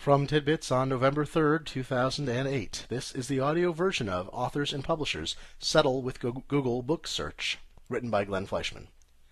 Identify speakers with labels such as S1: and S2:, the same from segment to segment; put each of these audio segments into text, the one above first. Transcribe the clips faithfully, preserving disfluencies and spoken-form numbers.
S1: From Tidbits on November third, two thousand eight, this is the audio version of Authors and Publishers Settle with Google Book Search, written by Glenn Fleischman.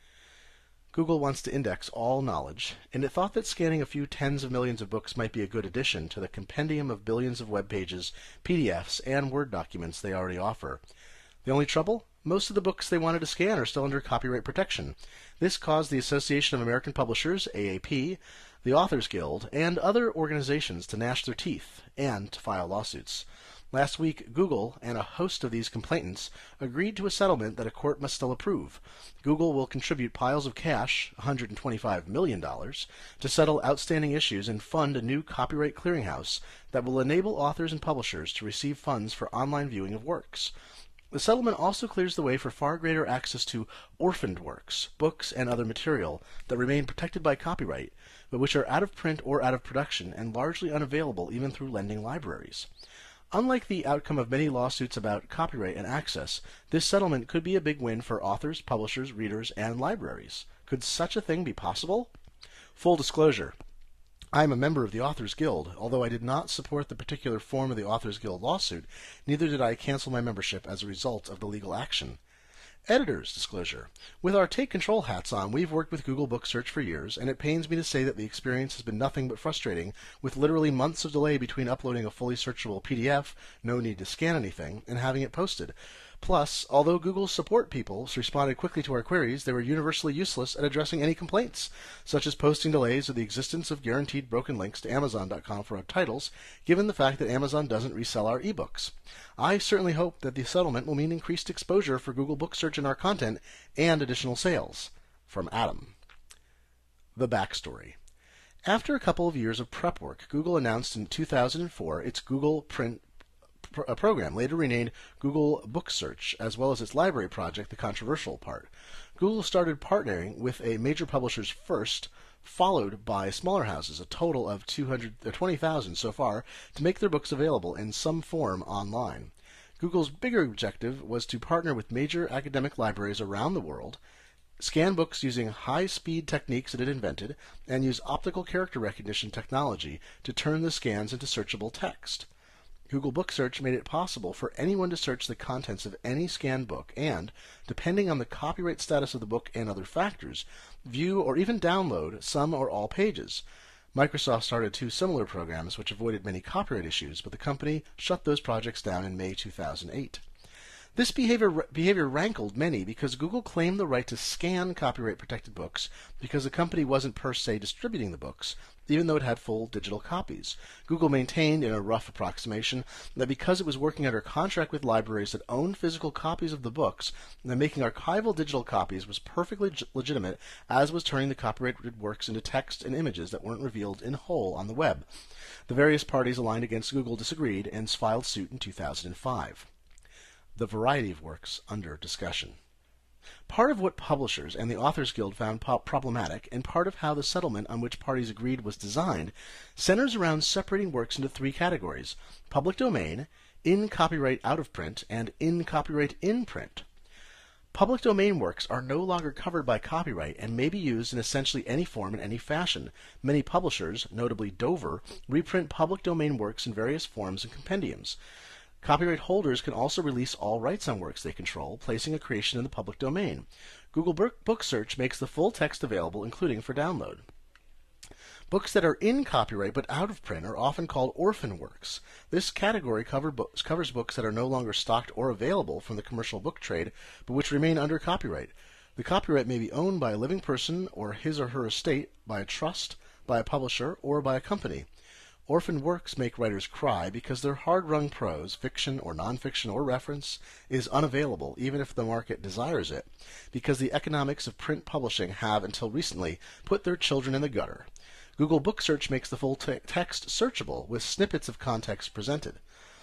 S1: Google wants to index all knowledge, and it thought that scanning a few tens of millions of books might be a good addition to the compendium of billions of web pages, P D Fs, and Word documents they already offer. The only trouble? Most of the books they wanted to scan are still under copyright protection. This caused the Association of American Publishers, A A P, the Authors Guild, and other organizations to gnash their teeth and to file lawsuits. Last week, Google and a host of these complainants agreed to a settlement that a court must still approve. Google will contribute piles of cash, one hundred twenty-five million dollars, to settle outstanding issues and fund a new copyright clearinghouse that will enable authors and publishers to receive funds for online viewing of works. The settlement also clears the way for far greater access to orphaned works, books, and other material that remain protected by copyright, but which are out of print or out of production and largely unavailable even through lending libraries. Unlike the outcome of many lawsuits about copyright and access, this settlement could be a big win for authors, publishers, readers, and libraries. Could such a thing be possible? Full disclosure. I am a member of the Authors Guild. Although I did not support the particular form of the Authors Guild lawsuit, neither did I cancel my membership as a result of the legal action. Editor's disclosure. With our Take Control hats on, we've worked with Google Book Search for years, and it pains me to say that the experience has been nothing but frustrating, with literally months of delay between uploading a fully searchable P D F, no need to scan anything, and having it posted. Plus, although Google's support people responded quickly to our queries, they were universally useless at addressing any complaints, such as posting delays or the existence of guaranteed broken links to Amazon dot com for our titles, given the fact that Amazon doesn't resell our ebooks. I certainly hope that the settlement will mean increased exposure for Google Book Search in our content and additional sales. From Adam. The backstory. After a couple of years of prep work, Google announced in two thousand four its Google Print a program, later renamed Google Book Search, as well as its library project, the controversial part. Google started partnering with a major publishers first, followed by smaller houses, a total of two hundred twenty thousand so far, to make their books available in some form online. Google's bigger objective was to partner with major academic libraries around the world, scan books using high-speed techniques it had invented, and use optical character recognition technology to turn the scans into searchable text. Google Book Search made it possible for anyone to search the contents of any scanned book and, depending on the copyright status of the book and other factors, view or even download some or all pages. Microsoft started two similar programs which avoided many copyright issues, but the company shut those projects down in May two thousand eight. This behavior, behavior rankled many because Google claimed the right to scan copyright-protected books because the company wasn't per se distributing the books, even though it had full digital copies. Google maintained, in a rough approximation, that because it was working under contract with libraries that owned physical copies of the books, that making archival digital copies was perfectly legitimate, as was turning the copyrighted works into text and images that weren't revealed in whole on the web. The various parties aligned against Google disagreed and filed suit in two thousand five. The variety of works under discussion. Part of what publishers and the Authors Guild found problematic, and part of how the settlement on which parties agreed was designed, centers around separating works into three categories: public domain, in copyright out of print, and in copyright in print. Public domain works are no longer covered by copyright and may be used in essentially any form in any fashion. Many publishers, notably Dover, reprint public domain works in various forms and compendiums. Copyright holders can also release all rights on works they control, placing a creation in the public domain. Google Book Search makes the full text available, including for download. Books that are in copyright but out of print are often called orphan works. This category cover books, covers books that are no longer stocked or available from the commercial book trade, but which remain under copyright. The copyright may be owned by a living person or his or her estate, by a trust, by a publisher, or by a company. Orphan works make writers cry because their hard-wrung prose, fiction or nonfiction or reference, is unavailable even if the market desires it, because the economics of print publishing have, until recently, put their children in the gutter. Google Book Search makes the full te text searchable with snippets of context presented.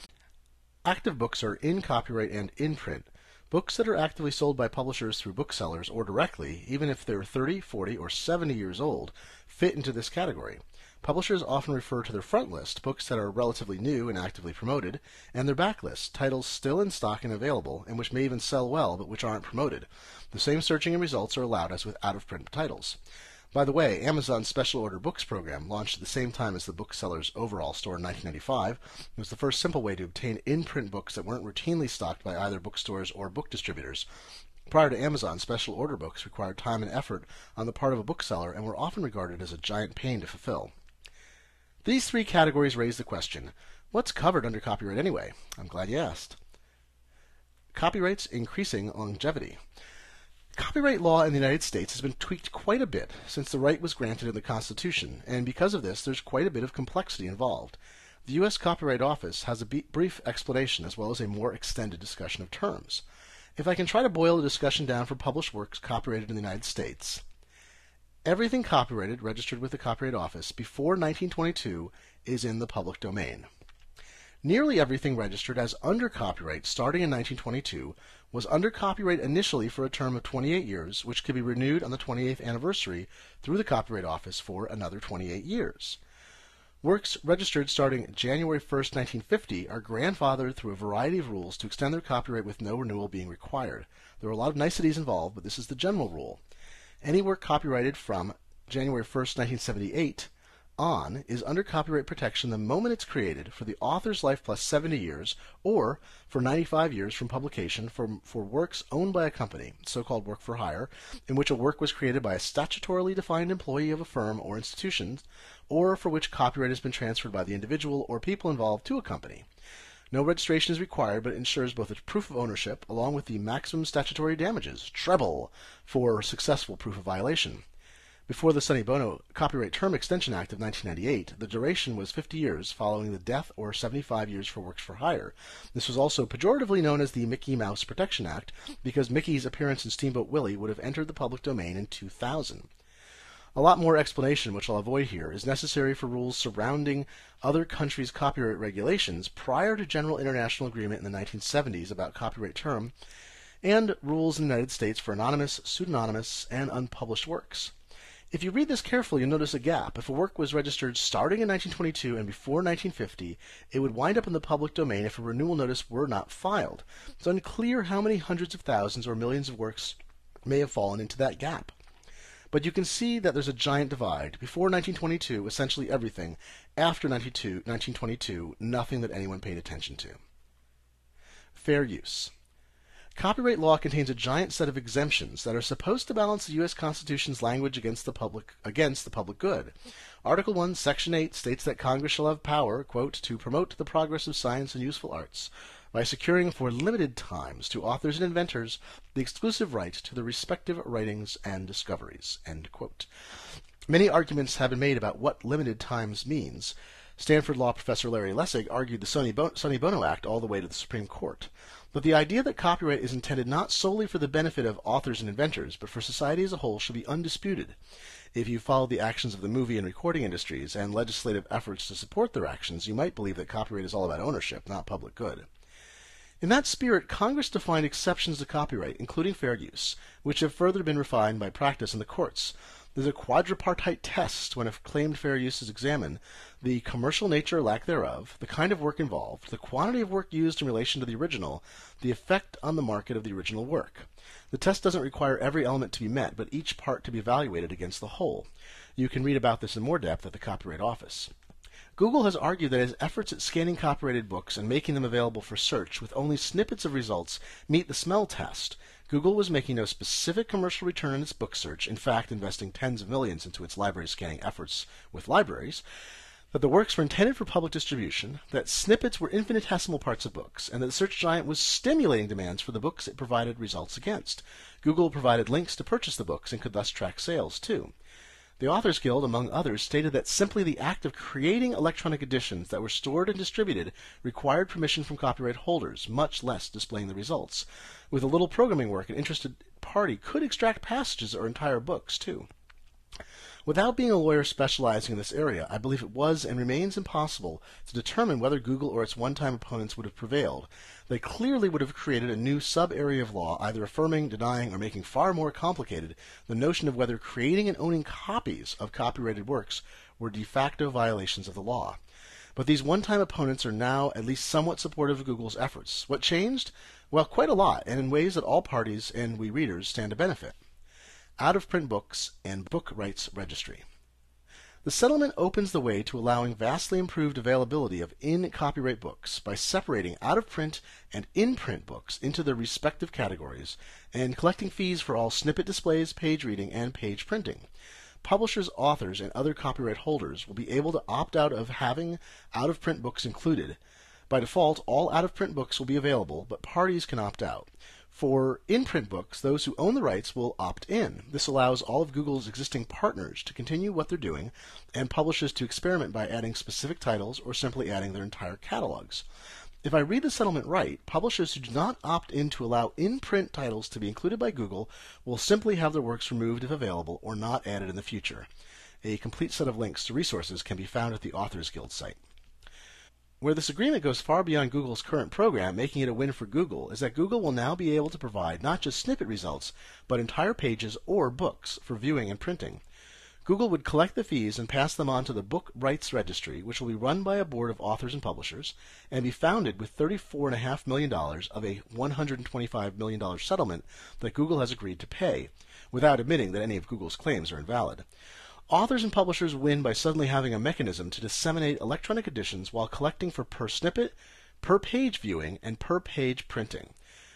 S1: Active books are in copyright and in print. Books that are actively sold by publishers through booksellers or directly, even if they're thirty, forty, or seventy years old, fit into this category. Publishers often refer to their front list, books that are relatively new and actively promoted, and their back list, titles still in stock and available, and which may even sell well but which aren't promoted. The same searching and results are allowed as with out-of-print titles. By the way, Amazon's Special Order Books program, launched at the same time as the Bookseller's overall store in nineteen ninety-five, was the first simple way to obtain in-print books that weren't routinely stocked by either bookstores or book distributors. Prior to Amazon, special order books required time and effort on the part of a bookseller and were often regarded as a giant pain to fulfill. These three categories raise the question, what's covered under copyright anyway? I'm glad you asked. Copyright's increasing longevity. Copyright law in the United States has been tweaked quite a bit since the right was granted in the Constitution, and because of this, there's quite a bit of complexity involved. The U S Copyright Office has a brief explanation as well as a more extended discussion of terms. If I can try to boil the discussion down for published works copyrighted in the United States, everything copyrighted registered with the Copyright Office before nineteen twenty-two is in the public domain. Nearly everything registered as under copyright starting in nineteen twenty-two was under copyright initially for a term of twenty-eight years, which could be renewed on the twenty-eighth anniversary through the Copyright Office for another twenty-eight years. Works registered starting January first, nineteen fifty are grandfathered through a variety of rules to extend their copyright with no renewal being required. There are a lot of niceties involved, but this is the general rule. Any work copyrighted from January first, nineteen seventy-eight on is under copyright protection the moment it's created for the author's life plus seventy years, or for ninety-five years from publication for, for works owned by a company, so-called work for hire, in which a work was created by a statutorily defined employee of a firm or institution, or for which copyright has been transferred by the individual or people involved to a company. No registration is required, but it ensures both a proof of ownership along with the maximum statutory damages, treble, for successful proof of violation. Before the Sonny Bono Copyright Term Extension Act of nineteen ninety-eight, the duration was fifty years following the death or seventy-five years for works for hire. This was also pejoratively known as the Mickey Mouse Protection Act because Mickey's appearance in Steamboat Willie would have entered the public domain in two thousand. A lot more explanation, which I'll avoid here, is necessary for rules surrounding other countries' copyright regulations prior to general international agreement in the nineteen seventies about copyright term, and rules in the United States for anonymous, pseudonymous, and unpublished works. If you read this carefully, you'll notice a gap. If a work was registered starting in nineteen twenty-two and before nineteen fifty, it would wind up in the public domain if a renewal notice were not filed. It's unclear how many hundreds of thousands or millions of works may have fallen into that gap. But you can see that there's a giant divide. Before nineteen twenty-two, essentially everything. After nineteen twenty-two, nothing that anyone paid attention to. Fair use. Copyright law contains a giant set of exemptions that are supposed to balance the U S Constitution's language against the public against the public good. Article one, Section eight states that Congress shall have power, quote, to promote the progress of science and useful arts by securing for limited times to authors and inventors the exclusive right to their respective writings and discoveries, end quote. Many arguments have been made about what limited times means. Stanford law professor Larry Lessig argued the Sonny Bono, Sonny Bono Act all the way to the Supreme Court. But the idea that copyright is intended not solely for the benefit of authors and inventors, but for society as a whole should be undisputed. If you followed the actions of the movie and recording industries and legislative efforts to support their actions, you might believe that copyright is all about ownership, not public good. In that spirit, Congress defined exceptions to copyright, including fair use, which have further been refined by practice in the courts. There's a quadripartite test when a claimed fair use is examined: the commercial nature or lack thereof, the kind of work involved, the quantity of work used in relation to the original, the effect on the market of the original work. The test doesn't require every element to be met, but each part to be evaluated against the whole. You can read about this in more depth at the Copyright Office. Google has argued that its efforts at scanning copyrighted books and making them available for search with only snippets of results meet the smell test. Google was making no specific commercial return on its book search, in fact investing tens of millions into its library scanning efforts with libraries, that the works were intended for public distribution, that snippets were infinitesimal parts of books, and that the search giant was stimulating demands for the books it provided results against. Google provided links to purchase the books and could thus track sales, too. The Authors Guild, among others, stated that simply the act of creating electronic editions that were stored and distributed required permission from copyright holders, much less displaying the results. With a little programming work, an interested party could extract passages or entire books, too. Without being a lawyer specializing in this area, I believe it was and remains impossible to determine whether Google or its one-time opponents would have prevailed. They clearly would have created a new sub-area of law, either affirming, denying, or making far more complicated the notion of whether creating and owning copies of copyrighted works were de facto violations of the law. But these one-time opponents are now at least somewhat supportive of Google's efforts. What changed? Well, quite a lot, and in ways that all parties and we readers stand to benefit. out-of-print books, and book rights registry. The settlement opens the way to allowing vastly improved availability of in-copyright books by separating out-of-print and in-print books into their respective categories and collecting fees for all snippet displays, page reading, and page printing. Publishers, authors, and other copyright holders will be able to opt out of having out-of-print books included. By default, all out-of-print books will be available, but parties can opt out. For in-print books, those who own the rights will opt in. This allows all of Google's existing partners to continue what they're doing and publishers to experiment by adding specific titles or simply adding their entire catalogs. If I read the settlement right, publishers who do not opt in to allow in-print titles to be included by Google will simply have their works removed if available or not added in the future. A complete set of links to resources can be found at the Authors Guild site. Where this agreement goes far beyond Google's current program, making it a win for Google, is that Google will now be able to provide not just snippet results, but entire pages or books for viewing and printing. Google would collect the fees and pass them on to the Book Rights Registry, which will be run by a board of authors and publishers, and be founded with thirty-four point five million dollars of a one hundred twenty-five million dollars settlement that Google has agreed to pay, without admitting that any of Google's claims are invalid. Authors and publishers win by suddenly having a mechanism to disseminate electronic editions while collecting for per snippet, per page viewing, and per page printing.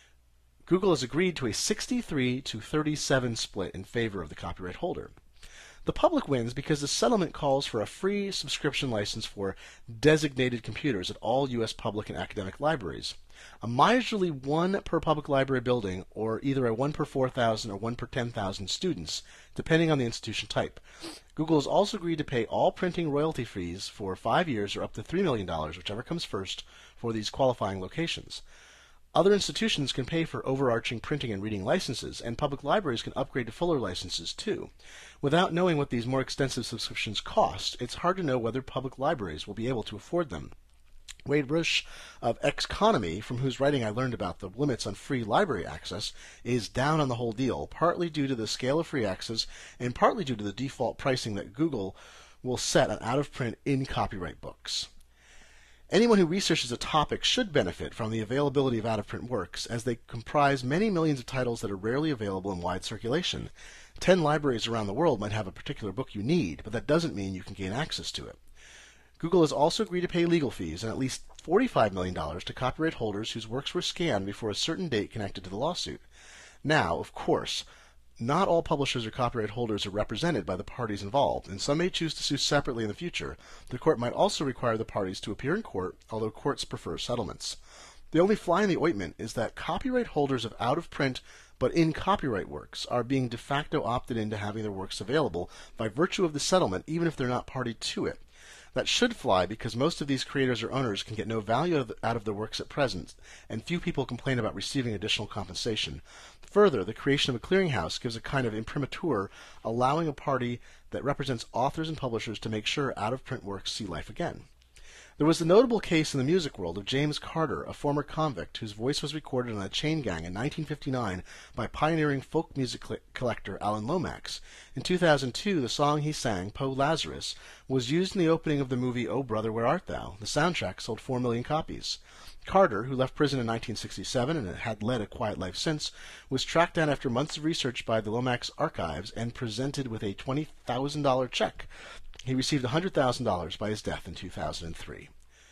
S1: Google has agreed to a sixty-three to thirty-seven split in favor of the copyright holder. The public wins because the settlement calls for a free subscription license for designated computers at all U S public and academic libraries. A miserly one per public library building, or either a one per four thousand or one per ten thousand students, depending on the institution type. Google has also agreed to pay all printing royalty fees for five years or up to three million dollars, whichever comes first, for these qualifying locations. Other institutions can pay for overarching printing and reading licenses, and public libraries can upgrade to fuller licenses too. Without knowing what these more extensive subscriptions cost, it's hard to know whether public libraries will be able to afford them. Wade Rush of Xconomy, from whose writing I learned about the limits on free library access, is down on the whole deal, partly due to the scale of free access and partly due to the default pricing that Google will set on out-of-print in-copyright books. Anyone who researches a topic should benefit from the availability of out-of-print works, as they comprise many millions of titles that are rarely available in wide circulation. Ten libraries around the world might have a particular book you need, but that doesn't mean you can gain access to it. Google has also agreed to pay legal fees and at least forty-five million dollars to copyright holders whose works were scanned before a certain date connected to the lawsuit. Now, of course, not all publishers or copyright holders are represented by the parties involved, and some may choose to sue separately in the future. The court might also require the parties to appear in court, although courts prefer settlements. The only fly in the ointment is that copyright holders of out-of-print but in-copyright works are being de facto opted into having their works available by virtue of the settlement, even if they're not party to it. That should fly because most of these creators or owners can get no value out of their works at present, and few people complain about receiving additional compensation. Further, the creation of a clearinghouse gives a kind of imprimatur, allowing a party that represents authors and publishers to make sure out-of-print works see life again. There was the notable case in the music world of James Carter, a former convict whose voice was recorded on a chain gang in nineteen fifty-nine by pioneering folk music collector Alan Lomax. In two thousand two, the song he sang, Poe Lazarus, was used in the opening of the movie Oh Brother, Where Art Thou? The soundtrack sold four million copies. Carter, who left prison in nineteen sixty-seven and had led a quiet life since, was tracked down after months of research by the Lomax archives and presented with a twenty thousand dollars check. He received one hundred thousand dollars by his death in two thousand three.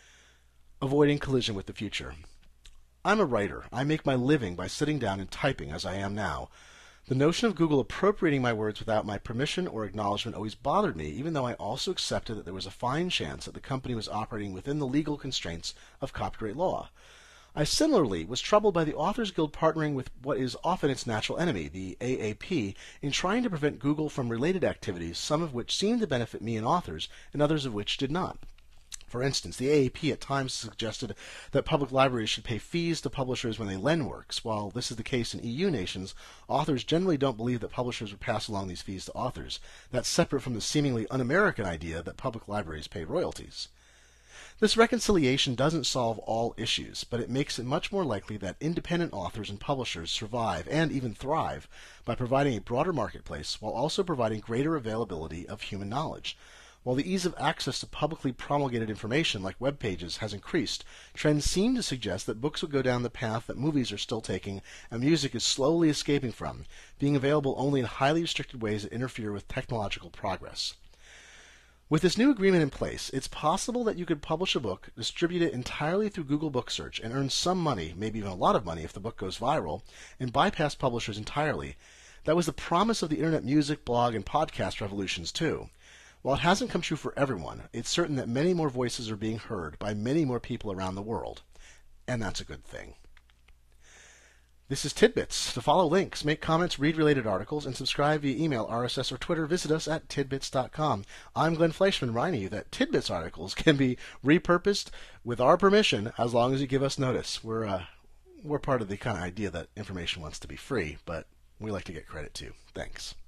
S1: Avoiding collision with the future. I'm a writer. I make my living by sitting down and typing as I am now. The notion of Google appropriating my words without my permission or acknowledgement always bothered me, even though I also accepted that there was a fine chance that the company was operating within the legal constraints of copyright law. I similarly was troubled by the Authors Guild partnering with what is often its natural enemy, the A A P, in trying to prevent Google from related activities, some of which seemed to benefit me and authors, and others of which did not. For instance, the A A P at times suggested that public libraries should pay fees to publishers when they lend works. While this is the case in E U nations, authors generally don't believe that publishers would pass along these fees to authors. That's separate from the seemingly un-American idea that public libraries pay royalties. This reconciliation doesn't solve all issues, but it makes it much more likely that independent authors and publishers survive and even thrive by providing a broader marketplace while also providing greater availability of human knowledge. While the ease of access to publicly promulgated information like web pages has increased, trends seem to suggest that books will go down the path that movies are still taking and music is slowly escaping from, being available only in highly restricted ways that interfere with technological progress. With this new agreement in place, it's possible that you could publish a book, distribute it entirely through Google Book Search, and earn some money, maybe even a lot of money if the book goes viral, and bypass publishers entirely. That was the promise of the internet music, blog, and podcast revolutions too. While it hasn't come true for everyone, it's certain that many more voices are being heard by many more people around the world. And that's a good thing. This is Tidbits. To follow links, make comments, read related articles, and subscribe via email, R S S, or Twitter, visit us at tidbits dot com. I'm Glenn Fleischman, reminding you that Tidbits articles can be repurposed with our permission as long as you give us notice. We're, uh, we're part of the kind of idea that information wants to be free, but we like to get credit too. Thanks.